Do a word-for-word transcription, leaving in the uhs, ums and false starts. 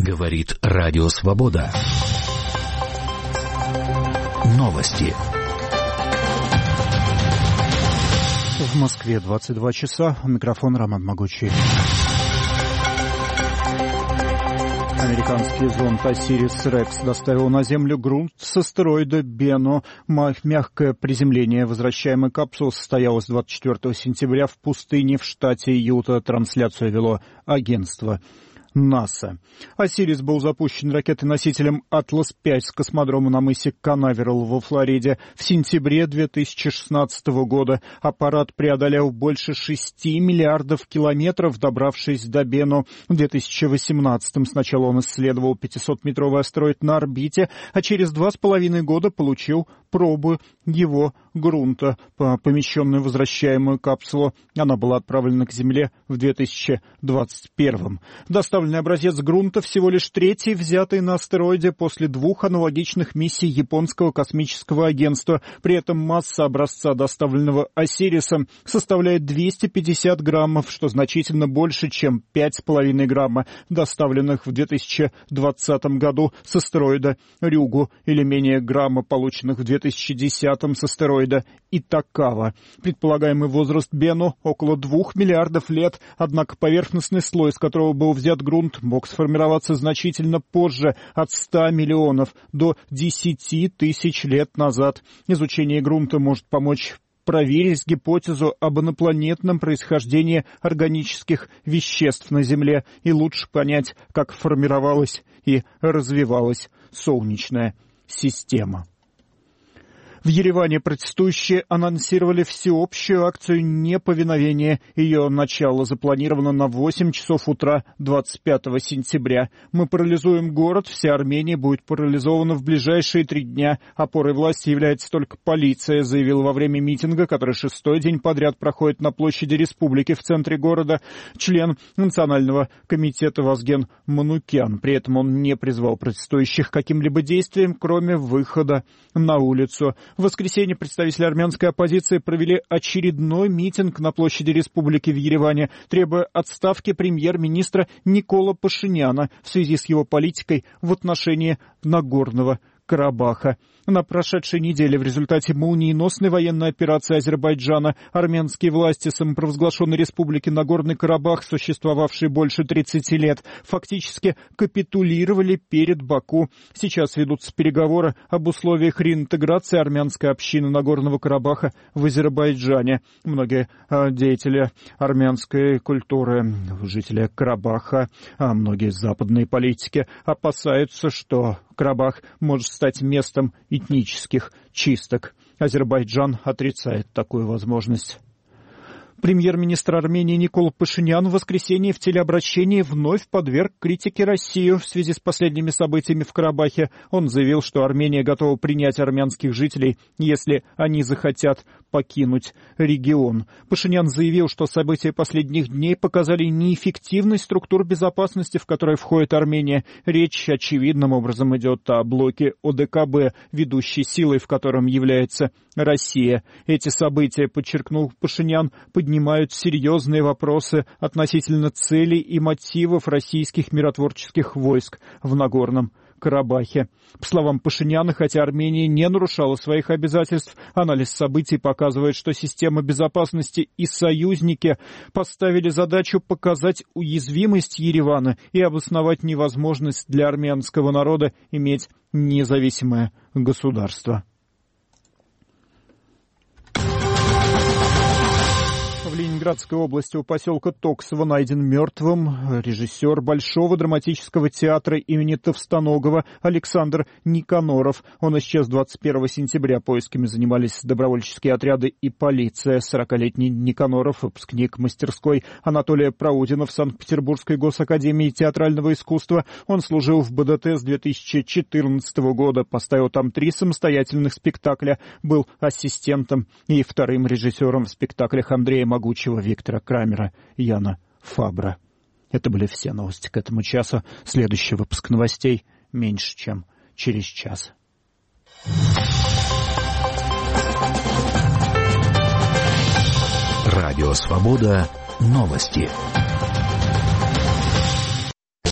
Говорит Радио Свобода. Новости. В Москве двадцать два часа. Микрофон Роман Могучий. Американский зонд «Осирис Рекс» доставил на Землю грунт с астероида Бено. Мягкое приземление возвращаемой капсулы состоялось двадцать четвёртого сентября в пустыне в штате Юта. Трансляцию вело агентство НАСА. «Осирис» был запущен ракетой-носителем «Атлас пять» с космодрома на мысе Канаверал во Флориде в сентябре две тысячи шестнадцатого года. Аппарат преодолел больше шести миллиардов километров, добравшись до Бено. В две тысячи восемнадцатом сначала он исследовал пятисотметровый астероид на орбите, а через два с половиной года получил пробы его грунта, помещенную в возвращаемую капсулу. Она была отправлена к Земле в две тысячи двадцать первом. Доставленный образец грунта всего лишь третий, взятый на астероиде после двух аналогичных миссий японского космического агентства. При этом масса образца, доставленного «Осириса», составляет двести пятьдесят граммов, что значительно больше, чем пять с половиной грамма, доставленных в две тысячи двадцатом году с астероида Рюгу, или менее грамма, полученных в две тысячи десятом с астероида Итакава. Предполагаемый возраст Бено около двух миллиардов лет, однако поверхностный слой, с которого был взят грунт, мог сформироваться значительно позже, от ста миллионов до десяти тысяч лет назад. Изучение грунта может помочь проверить гипотезу об инопланетном происхождении органических веществ на Земле и лучше понять, как формировалась и развивалась Солнечная система. В Ереване протестующие анонсировали всеобщую акцию неповиновения. Ее начало запланировано на восемь часов утра двадцать пятого сентября. «Мы парализуем город, вся Армения будет парализована в ближайшие три дня. Опорой власти является только полиция», заявил во время митинга, который шестой день подряд проходит на площади Республики в центре города, член Национального комитета Вазген Манукян. При этом он не призвал протестующих к каким-либо действиям, кроме выхода на улицу. В воскресенье представители армянской оппозиции провели очередной митинг на площади Республики в Ереване, требуя отставки премьер-министра Никола Пашиняна в связи с его политикой в отношении Нагорного Карабаха. На прошедшей неделе в результате молниеносной военной операции Азербайджана армянские власти самопровозглашенной республики Нагорный Карабах, существовавшие больше тридцати лет, фактически капитулировали перед Баку. Сейчас ведутся переговоры об условиях реинтеграции армянской общины Нагорного Карабаха в Азербайджане. Многие а, деятели армянской культуры, жители Карабаха, а многие западные политики опасаются, что Карабах может стать местом этнических чисток. Азербайджан отрицает такую возможность. Премьер-министр Армении Никола Пашинян в воскресенье в телеобращении вновь подверг критике Россию в связи с последними событиями в Карабахе. Он заявил, что Армения готова принять армянских жителей, если они захотят покинуть регион. Пашинян заявил, что события последних дней показали неэффективность структур безопасности, в которые входит Армения. Речь очевидным образом идет о блоке О Дэ Ка Бэ, ведущей силой в котором является Россия. Эти события, подчеркнул Пашинян, поднимают серьезные вопросы относительно целей и мотивов российских миротворческих войск в Нагорном Карабахе. По словам Пашиняна, хотя Армения не нарушала своих обязательств, анализ событий показывает, что система безопасности и союзники поставили задачу показать уязвимость Еревана и обосновать невозможность для армянского народа иметь независимое государство. В Ленинградской области у поселка Токсово найден мертвым режиссер Большого драматического театра имени Товстоногова Александр Никаноров. Он исчез двадцать первого сентября. Поисками занимались добровольческие отряды и полиция. сорокалетний Никаноров, выпускник мастерской Анатолия Праудина в Санкт-Петербургской госакадемии театрального искусства. Он служил в Бэ Дэ Тэ с две тысячи четырнадцатого года, поставил там три самостоятельных спектакля, был ассистентом и вторым режиссером в спектаклях Андрея Могучего, Виктора Крамера, Яна Фабра. Это были все новости к этому часу. Следующий выпуск новостей меньше, чем через час. Радио Свобода. Новости.